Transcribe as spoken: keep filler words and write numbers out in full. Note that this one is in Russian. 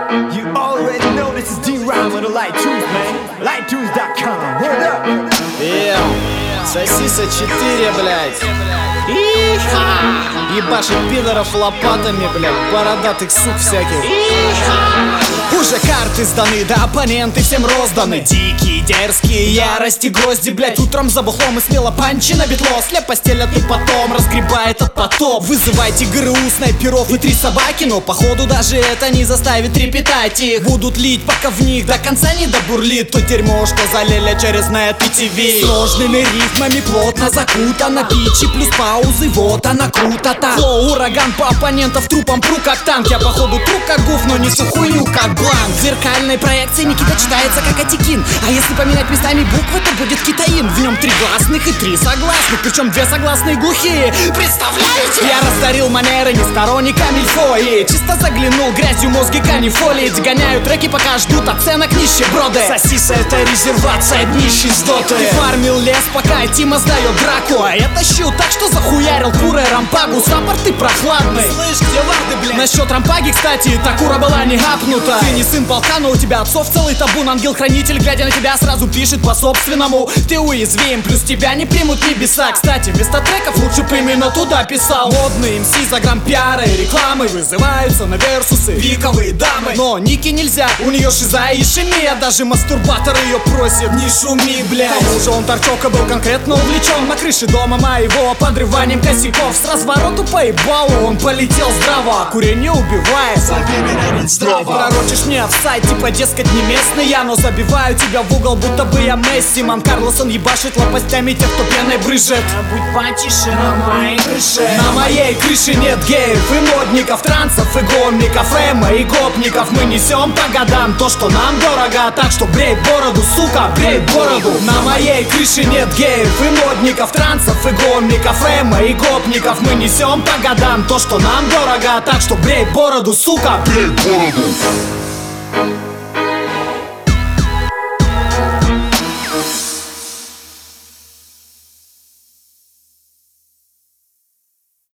You already know this is D-Rhyme with the Light Tunes, man. light tunes dot com. Hold up. Ем, сосиса четыре, блядь. Иха! Ебашит пидоров лопатами, блядь, бородатых сук всяких. Иха! Уже карты сданы, да оппоненты всем розданы. Дикие, дерзкие, ярости, грозди, блядь. Утром за бухлом и смело панчи на бетло. Слеп постелят и потом разгребает от потоп. Вызывайте ГРУ, снайперов и три собаки. Но походу даже это не заставит трепетать их. Будут лить, пока в них до конца не добурлит то дерьмо, что залили через нет и ти ви. Сложными рифмами плотно закутано. Бичи плюс паузы, вот она круто-то. Флоу, ураган по оппонентов трупом пру как танк. Я походу тру как гуф, но несу хуйню как бланк. В зеркальной проекции Никита читается как Атикин. А если поменять местами буквы, то будет китаин. В нем три гласных и три согласных, причем две согласные глухие. Представляете? Я раздарил манеры не сторонника Мильфои. Чисто заглянул грязью мозги канифолии. Догоняю треки, пока ждут оценок нищеброды. Сосиса — это резервация днищей сдоты. Ты фармил лес, пока Тима сдает драку. А я тащу так, что захуярил курой рампагу. Саппорты прохладный. Слышь, где лады, блядь? Насчет рампаги, кстати, Такура была не гапнута. Ты не сын полка, но у тебя отцов целый табун. Ангел-хранитель, глядя на тебя, сразу пишет по-собственному. Ты уязвим, плюс тебя не примут небеса. Кстати, вместо треков лучше бы именно туда писал. Модные МС за грамм пиара и рекламы вызываются на версусы пиковые дамы. Но Ники нельзя, у нее шиза и ишемия. Даже мастурбатор ее просит: не шуми, блядь. К тому же он торчока был конкретно увлечен на крыше дома моего подрыванием косяков. С развороту по ебалу он полетел здраво. А курение убивает, здраво. Пророчишь мне офсайд, типа дескать не местный я. Но забиваю тебя в угол, будто бы я Месси. Ман Карлосон ебашит лопастями тех, кто пеной брызжет. А будь потише на моей крыше. На моей крыше нет геев и модников, трансов и гомиков, эмо и гопников. Мы несем по годам то, что нам дорого. Так что брей бороду, сука, брей бороду. На моей крыше нет геев и модников, трансов и гомиков, эмо и гопников. Мы несем по годам то, что нам дорого. Так что брей бороду, сука, брей бороду.